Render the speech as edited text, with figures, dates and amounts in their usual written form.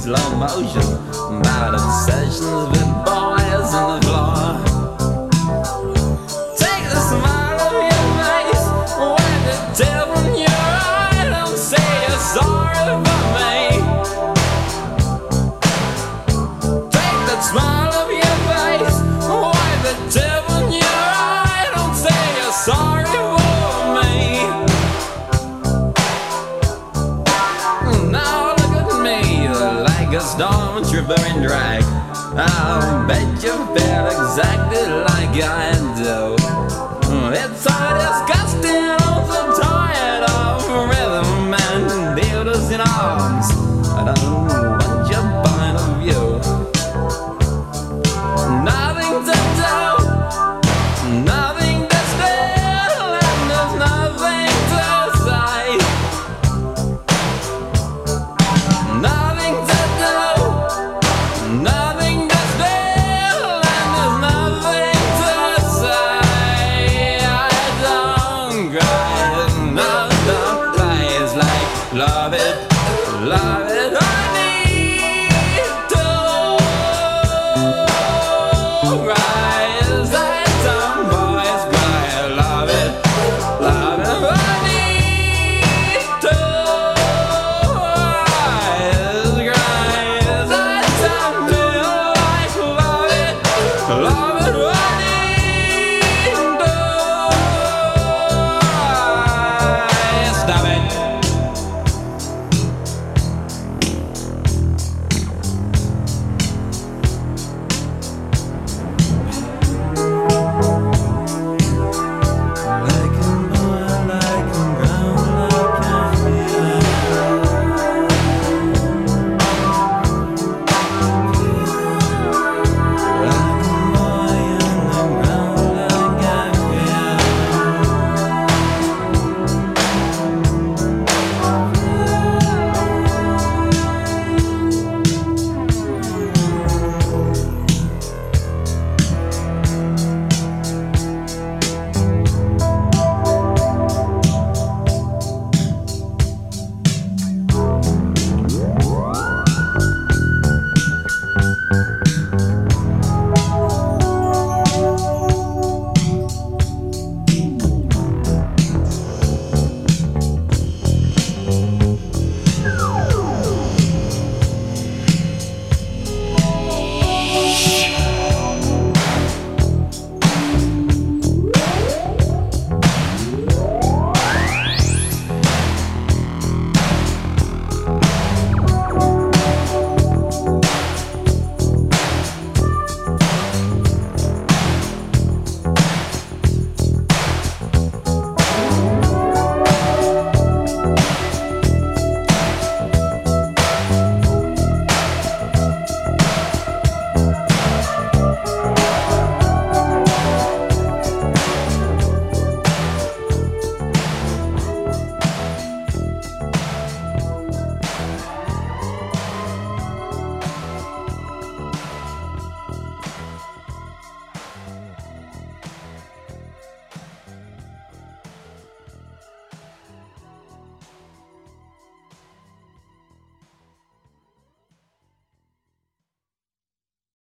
slow motion, about obsessions with boys on the floor. Take the smile off your face, wipe the tear from your eye, don't say you're sorry for me. Take that smile off your face, wipe the tear from your eye, don't say you're sorry for me. Now look at me, like a stormtrooper in drag. I'll bet you feel exactly like I do. It's so disgusting, I'm so tired of rhythm and builders in arms. I don't want your point of view. Nothing to do, nothing to steal, and there's nothing to say. Nothing to do, nothing to steal, and there's nothing to say. I don't cry, no, don't cry. It's like love it, love it. I need to cry. It's like some boys cry. Love it, love it. I need to cry. It's like some boys like love it, love it. I need